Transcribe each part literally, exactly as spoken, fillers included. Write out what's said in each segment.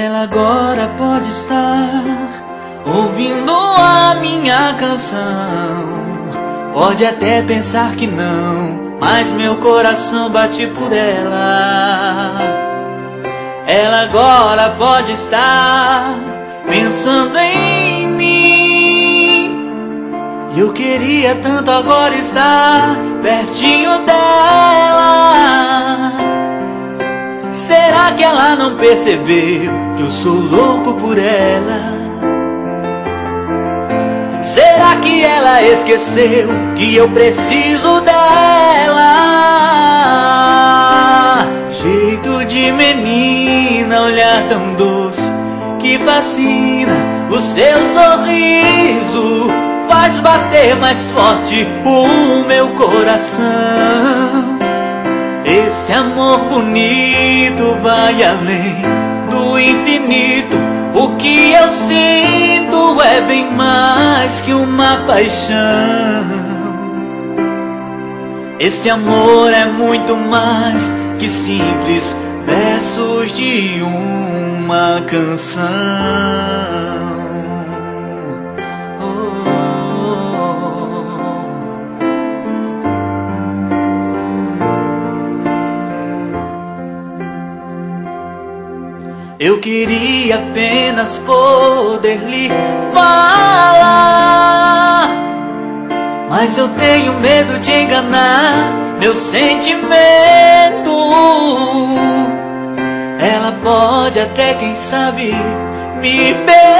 Ela agora pode estar ouvindo a minha canção. Pode até pensar que não, mas meu coração bate por ela. Ela agora pode estar pensando em mim. Eu queria tanto agora estar pertinho dela. Será que ela não percebeu que eu sou louco por ela? Será que ela esqueceu que eu preciso dela? Jeito de menina, olhar tão doce que fascina. O seu sorriso faz bater mais forte o meu coração. Esse amor bonito vai além do infinito. O que eu sinto é bem mais que uma paixão. Esse amor é muito mais que simples versos de uma canção. Eu queria apenas poder lhe falar, mas eu tenho medo de enganar meu sentimento. Ela pode até, quem sabe, me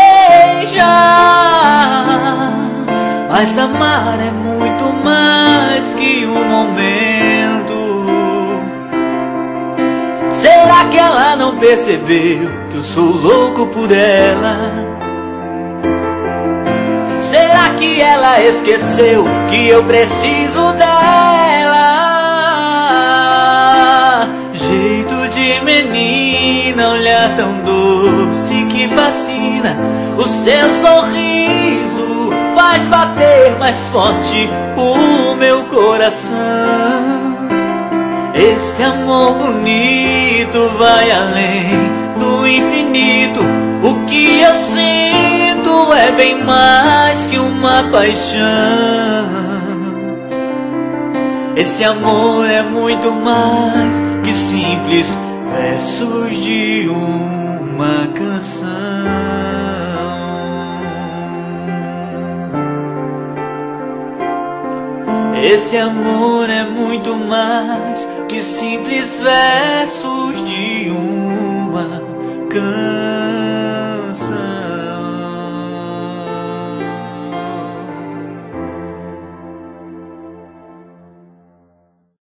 beijar, mas amar é muito mais que um momento. Será que ela não percebeu que eu sou louco por ela? Será que ela esqueceu que eu preciso dela? Jeito de menina, olhar tão doce que fascina. O seu sorriso faz bater mais forte o meu coração. Esse amor bonito vai além do infinito. O que eu sinto é bem mais que uma paixão. Esse amor é muito mais que simples versos de uma canção. Esse amor é muito mais que simples versos de uma canção.